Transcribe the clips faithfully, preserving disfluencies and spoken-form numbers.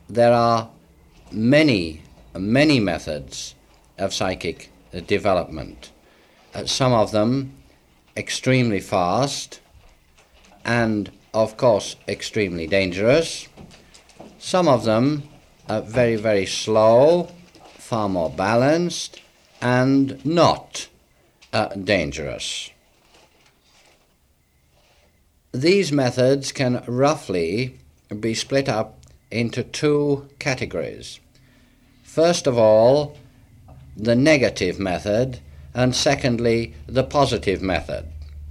there are many, many methods of psychic development. Uh, some of them extremely fast and, of course, extremely dangerous. Some of them are very, very slow, far more balanced, and not uh, dangerous. These methods can roughly be split up into two categories. First of all, the negative method, and secondly, the positive method.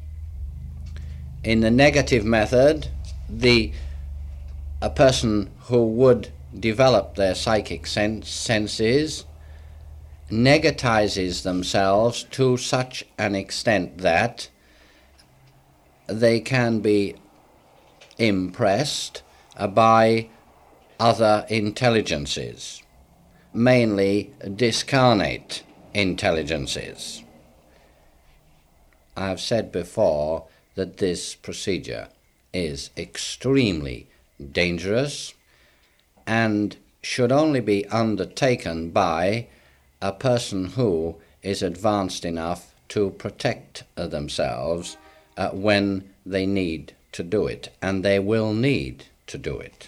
In the negative method, the a person who would develop their psychic sense, senses negatizes themselves to such an extent that they can be impressed by other intelligences, mainly discarnate intelligences. I have said before that this procedure is extremely dangerous and should only be undertaken by a person who is advanced enough to protect themselves uh, when they need to do it, and they will need to do it.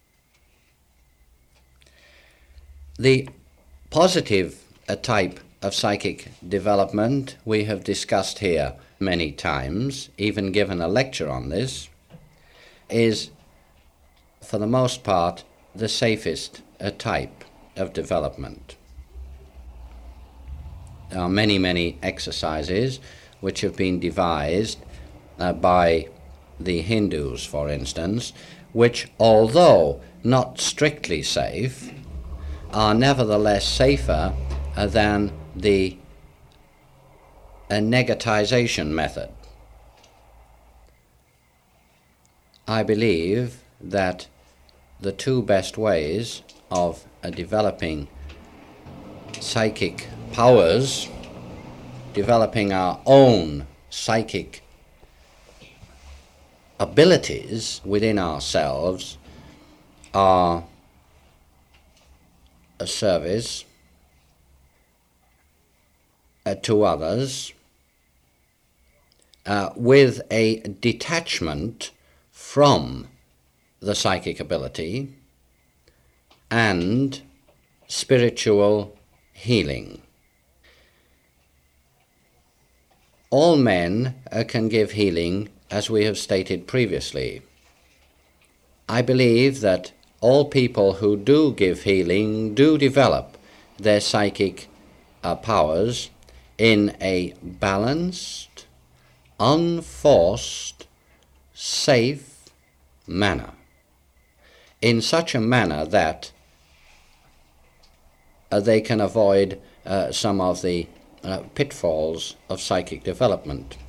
The positive uh, type of psychic development we have discussed here many times, even given a lecture on this, is for the most part the safest uh, type of development. There are many, many exercises which have been devised uh, by the Hindus, for instance, which, although not strictly safe, are nevertheless safer uh, than the uh, negatization method. I believe that the two best ways of uh, developing psychic powers, developing our own psychic abilities within ourselves, are a service uh, to others uh, with a detachment from the psychic ability, and spiritual healing. All men uh, can give healing, as we have stated previously. I believe that all people who do give healing do develop their psychic uh, powers in a balanced, unforced, safe manner, in such a manner that uh, they can avoid uh, some of the uh, pitfalls of psychic development.